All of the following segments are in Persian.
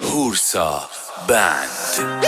هورسا بند.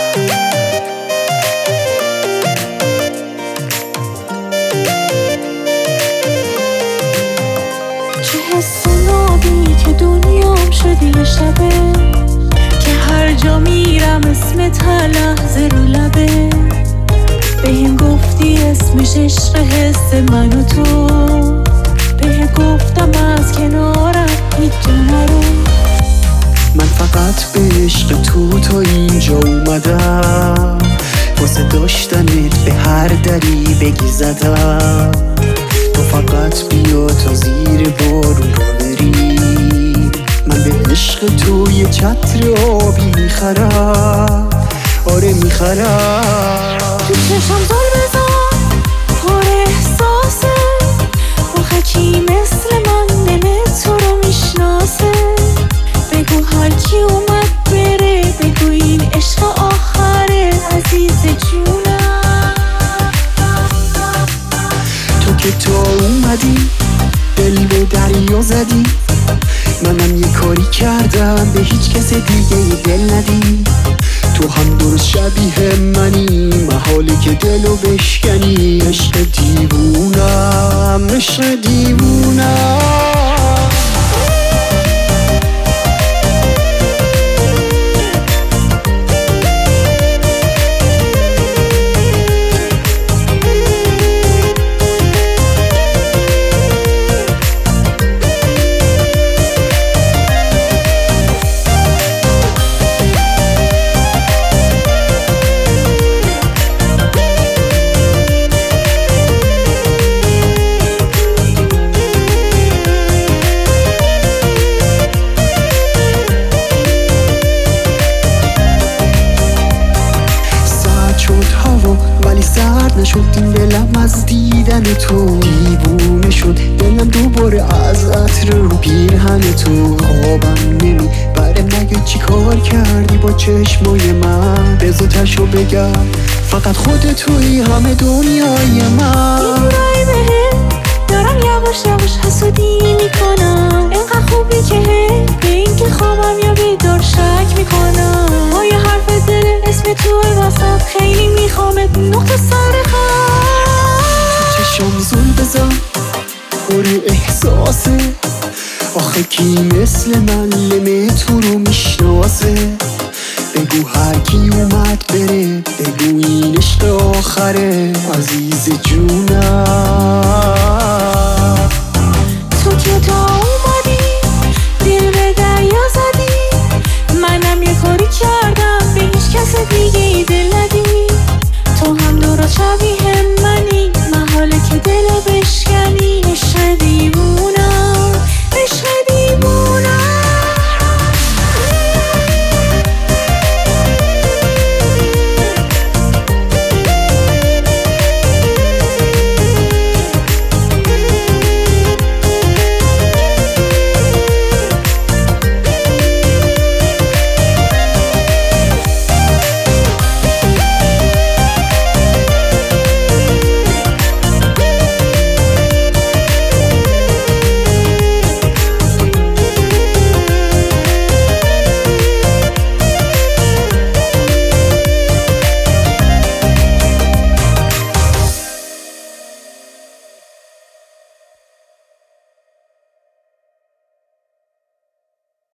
چه حس نابی که دنیام شدی یه شبه، که هر جا میرم اسمت هر لحظه رو لبه. بهم گفتی اسمش عشق حس من و تو، به گفتم از کنارم هیچ جا نرو. من فقط به عشق تو اینجا اومدم، واسه داشتنت به هر دری بگی زدم. تو فقط بیا تا زیر بارون را بری، من به عشق تو یه چتر آبی میخرم، آره میخرم. تو چشم زل بزن پر احساسه، آخه کی مثل من دل تو رو میشناسه. بگو هر کی اومد بره، بگو این عشق آخره عزیز جونم. تو که تا اومدی دل به دریا زدی، منم یه کاری کردم به هیچ کس دیگه دل ندی. تو هم درست شبیه منی، محاله که دلو بشکنی. عشق دیوونم، عشق دیوونم. ولی سرد نشد این دلم از دیدن تو. دیوونه شد دلم دوباره از عطر رو پیرهن تو. خوابم نمی بره مگه چی کار کردی با چشمای من؟ بزرتشو بگم فقط خودتوی همه دنیای من. میدونای بهم دارم یواش یواش حسودی میکنم، اینقدر خوبی که به این که خوابم یا بیدار شک میکنم. با یه حرف دل اسم توی وسط خیلی میخوامت نقطه سر خط. تو چشم زل بزن پر احساسه، آخه کی مثل من لمه تو رو میشناسه. بگو هر کی اومد بره، بگو این عشق آخره عزیز جونم. تو که تا اومدی دل به دریا زدی، منم یه کاری کردم به هیچ کس دیگه دل ندی. تو هم درست شبیه